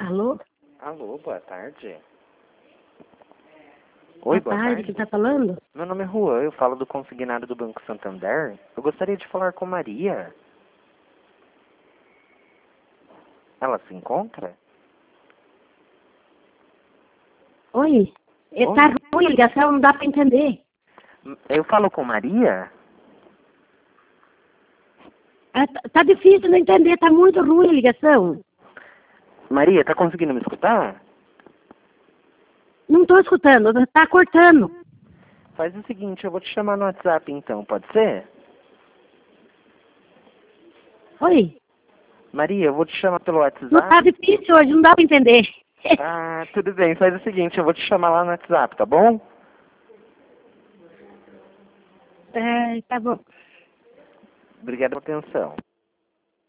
Alô? Alô, boa tarde. Oi, Boa tarde, quem tá falando? Meu nome é Juan, eu falo do consignado do Banco Santander. Eu gostaria de falar com Maria. Ela se encontra? Oi? Oi? Tá ruim a ligação, não dá pra entender. Eu falo com Maria? Tá difícil de entender, tá muito ruim a ligação. Maria, tá conseguindo me escutar? Não tô escutando, tá cortando. Faz o seguinte, eu vou te chamar no WhatsApp então, pode ser? Oi? Maria, eu vou te chamar pelo Não tá WhatsApp. difícil hoje, não dá pra entender. Ah, tudo bem, faz o seguinte, eu vou te chamar lá no WhatsApp, tá bom? Tá bom. Obrigado pela atenção.